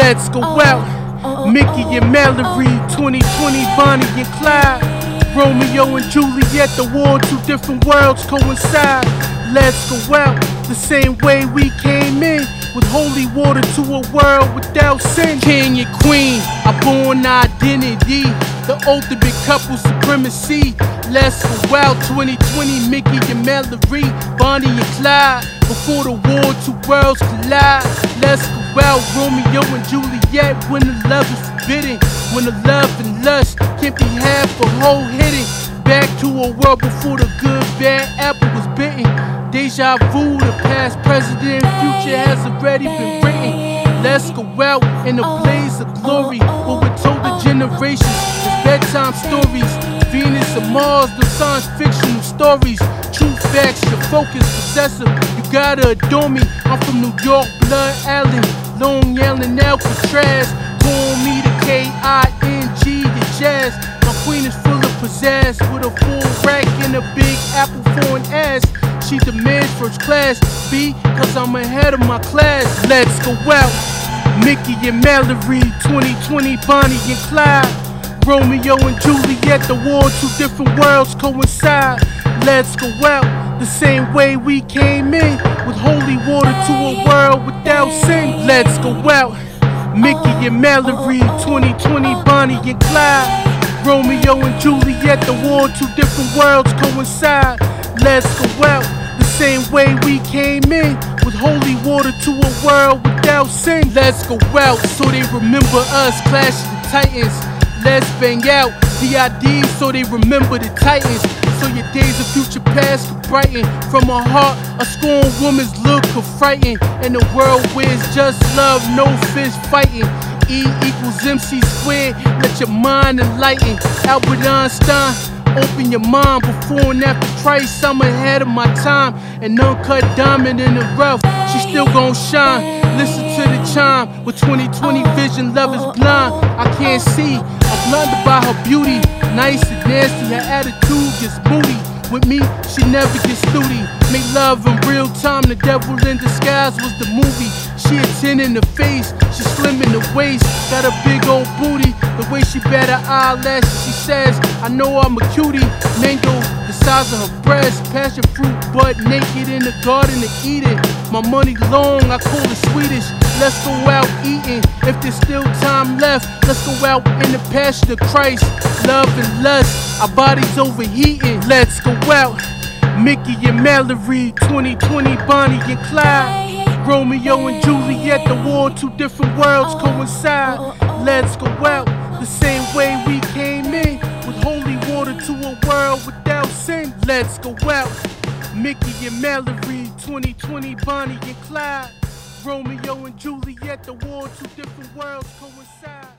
Let's go out. Mickey and Mallory, 2020 Bonnie and Clyde. Romeo and Juliet, the war, two different worlds coincide. Let's go out the same way we came in, with holy water to a world without sin. King and queen, our born identity, the ultimate couple supremacy. Let's go out 2020, Mickey and Mallory, Bonnie and Clyde. Before the war, two worlds collide. Let's go out, Romeo and Juliet, when the love is forbidden, when the love and lust can't be had for whole hitting. Back to a world before the good, bad apple was bitten. Deja vu, the past, present, and future has already been written. Let's go out in a blaze of glory, where we're told the generations as bedtime stories. Venus and Mars, the science fictional stories. True facts, your focus possessive, you gotta adore me. I'm from New York, Blood Island, Long Island, Alcatraz. Call me the K-I-N-G, the jazz. My queen is full of pizzazz, with a full rack and a big apple for an ass. She demands first class, B, cause I'm ahead of my class. Let's go out. Mickey and Mallory, 2020 Bonnie and Clyde. Romeo and Juliet, the war, two different worlds coincide. Let's go out the same way we came in, with holy water to a world without sin. Let's go out. Mickey and Mallory, 2020 Bonnie and Clyde. Romeo and Juliet, the war, two different worlds coincide. Let's go out the same way we came in, with holy water to a world without sin. Let's go out so they remember us, Clash of the Titans. Let's bang out VID so they remember the Titans. So your days of future past could brighten. From a heart, a scorned woman's look could frighten. In a world where it's just love, no fist fighting. E equals MC squared, let your mind enlighten. Albert Einstein, open your mind. Before and after Christ, I'm ahead of my time. An uncut diamond in the rough, she still gon' shine. Listen to the chime, with 2020 vision, love is blind. I can't see, I'm blinded by her beauty. Nice and nasty, her attitude gets moody. With me, she never gets snooty. Make love in real time, The Devil in Disguise was the movie. She a 10 in the face, she slim in the waist, got a big old booty. The way she bat her eyelashes, she says, I know I'm a cutie. Mango, the size of her breast, passion fruit, butt naked in the garden to eat it. My money long, I call it Swedish. Let's go out eating, if there's still time left. Let's go out in the passion of Christ. Love and lust, our bodies overheating. Let's go out. Mickey and Mallory, 2020 Bonnie and Clyde. Romeo and Juliet, the war, two different worlds coincide. Let's go out the same way we came in, with holy water to a world without sin. Let's go out. Mickey and Mallory, 2020 Bonnie and Clyde. Romeo and Juliet, the war, two different worlds coincide.